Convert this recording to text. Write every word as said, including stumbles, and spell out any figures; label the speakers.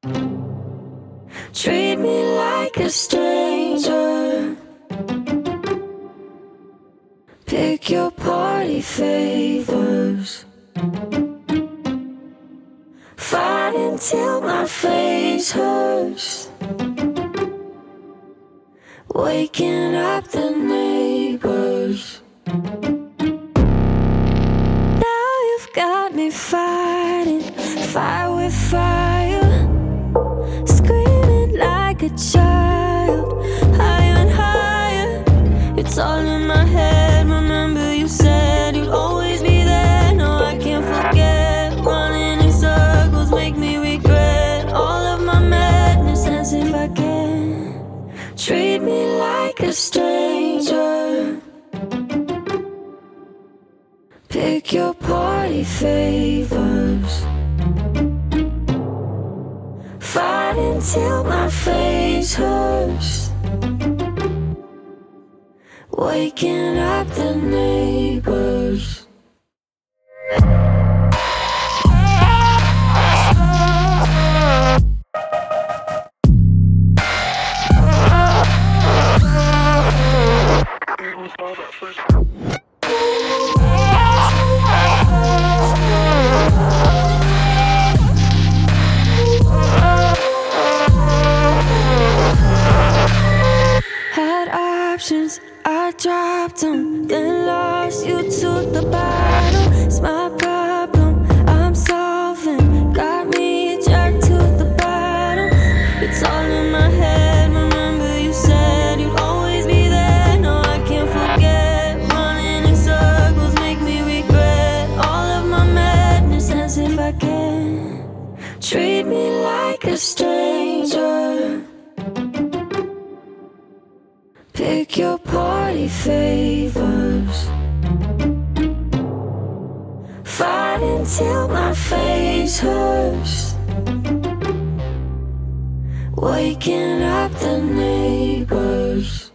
Speaker 1: Treat me like a stranger. Pick your party favors. Fight until my face hurts. Waking up the neighbors. Now you've got me fighting, fire with fire. Screaming like a child, higher and higher. It's all in my head. Remember you said you'd always be there. No, I can't forget. Running in circles make me regret all of my madness, as if I can. Treat me like a stranger. Pick your party favors. Fight until my face hurts. Waking up the neighbors. I dropped them, then lost you to the bottom. It's my problem, I'm solving. Got me jacked to the bottom. It's all in my head. Remember you said you'd always be there. No, I can't forget. Running in circles make me regret all of my madness, as if I can. Treat me like a stranger. Pick your party favors. Fight until my face hurts. Waking up the neighbors.